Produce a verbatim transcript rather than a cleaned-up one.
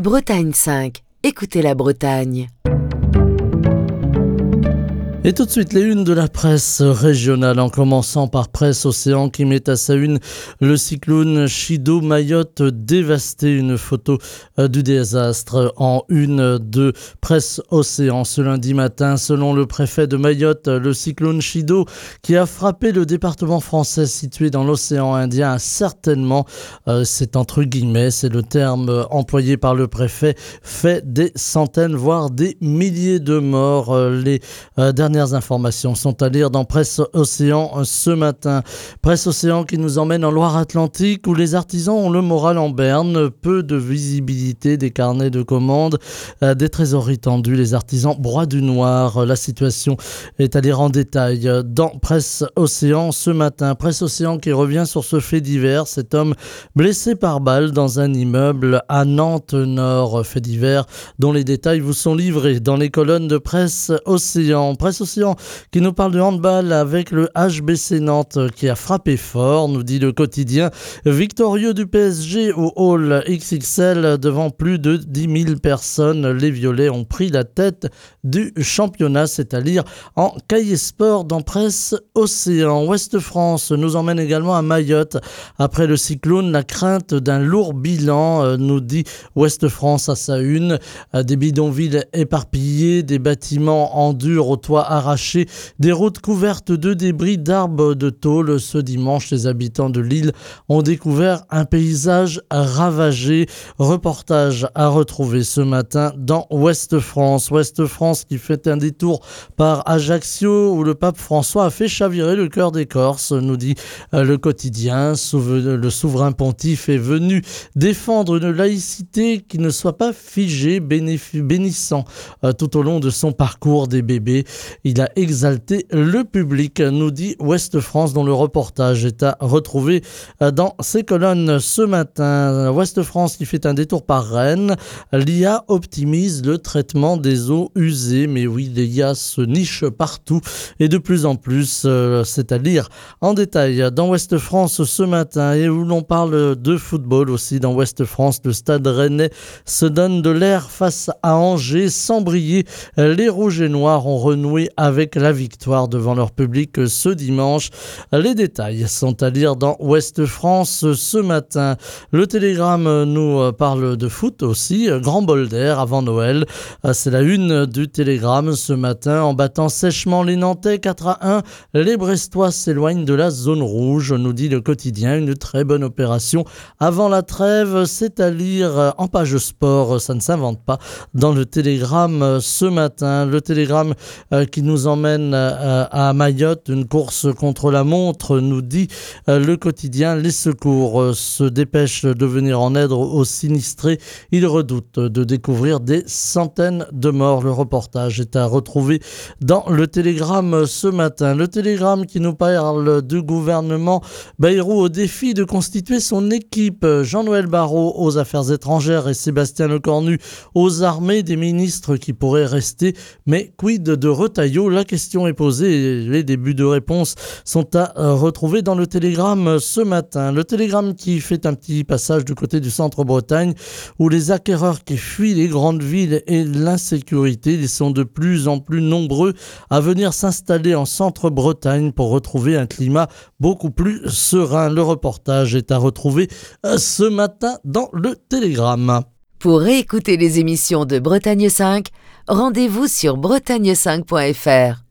Bretagne cinq, écoutez la Bretagne. Et tout de suite, les unes de la presse régionale, en commençant par Presse Océan qui met à sa une le cyclone Chido, Mayotte dévasté, une photo du désastre en une de Presse Océan ce lundi matin. Selon le préfet de Mayotte, le cyclone Chido qui a frappé le département français situé dans l'océan Indien a certainement, euh, c'est entre guillemets, c'est le terme employé par le préfet, fait des centaines voire des milliers de morts. Euh, les euh, dernières Les informations sont à lire dans Presse Océan ce matin. Presse Océan qui nous emmène en Loire-Atlantique où les artisans ont le moral en berne, peu de visibilité des carnets de commandes, euh, des trésoreries tendues, les artisans broient du noir. La situation est à lire en détail dans Presse Océan ce matin. Presse Océan qui revient sur ce fait divers, cet homme blessé par balle dans un immeuble à Nantes-Nord. Fait divers dont les détails vous sont livrés dans les colonnes de Presse Océan. Presse Océan qui nous parle de handball avec le H B C Nantes qui a frappé fort, nous dit le quotidien. Victorieux du P S G au hall X X L devant plus de dix mille personnes. Les Violets ont pris la tête du championnat, c'est à lire en Cahier Sport dans Presse Océan. Ouest France nous emmène également à Mayotte. Après le cyclone, la crainte d'un lourd bilan, nous dit Ouest France à sa une. Des bidonvilles éparpillés, des bâtiments en dur au toit arrachés, des routes couvertes de débris d'arbres de tôle. Ce dimanche, les habitants de l'île ont découvert un paysage ravagé. Reportage à retrouver ce matin dans Ouest France. Ouest France qui fait un détour par Ajaccio où le pape François a fait chavirer le cœur des Corses, nous dit le quotidien. Le souverain pontife est venu défendre une laïcité qui ne soit pas figée, bénissant tout au long de son parcours des bébés. Il a exalté le public, nous dit Ouest France, dont le reportage est à retrouver dans ses colonnes ce matin. Ouest France qui fait un détour par Rennes. L'I A optimise le traitement des eaux usées. Mais oui, l'I A se niche partout et de plus en plus. Euh, c'est à lire en détail dans Ouest France ce matin. Et où l'on parle de football aussi dans Ouest France. Le Stade Rennais se donne de l'air face à Angers. Sans briller, les Rouges et Noirs ont renoué avec la victoire devant leur public ce dimanche. Les détails sont à lire dans Ouest France ce matin. Le Télégramme nous parle de foot aussi. Grand bol d'air avant Noël. C'est la une du Télégramme ce matin. En battant sèchement les Nantais quatre à un, les Brestois s'éloignent de la zone rouge, nous dit le quotidien. Une très bonne opération avant la trêve. C'est à lire en page sport. Ça ne s'invente pas dans le Télégramme ce matin. Le Télégramme euh, qui nous emmène euh, à Mayotte, une course contre la montre, nous dit euh, le quotidien. Les secours euh, se dépêchent de venir en aide aux sinistrés. Ils redoutent de découvrir des centaines de morts. Le reportage est à retrouver dans le Télégramme ce matin. Le Télégramme qui nous parle du gouvernement Bayrou au défi de constituer son équipe. Jean-Noël Barrot aux affaires étrangères et Sébastien Lecornu aux armées, des ministres qui pourraient rester, mais quid de Retailleau? La question est posée et les débuts de réponse sont à retrouver dans le Télégramme ce matin. Le Télégramme qui fait un petit passage du côté du centre-Bretagne où les acquéreurs qui fuient les grandes villes et l'insécurité, ils sont de plus en plus nombreux à venir s'installer en centre-Bretagne pour retrouver un climat beaucoup plus serein. Le reportage est à retrouver ce matin dans le Télégramme. Pour réécouter les émissions de Bretagne cinq, rendez-vous sur bretagne cinq point f r.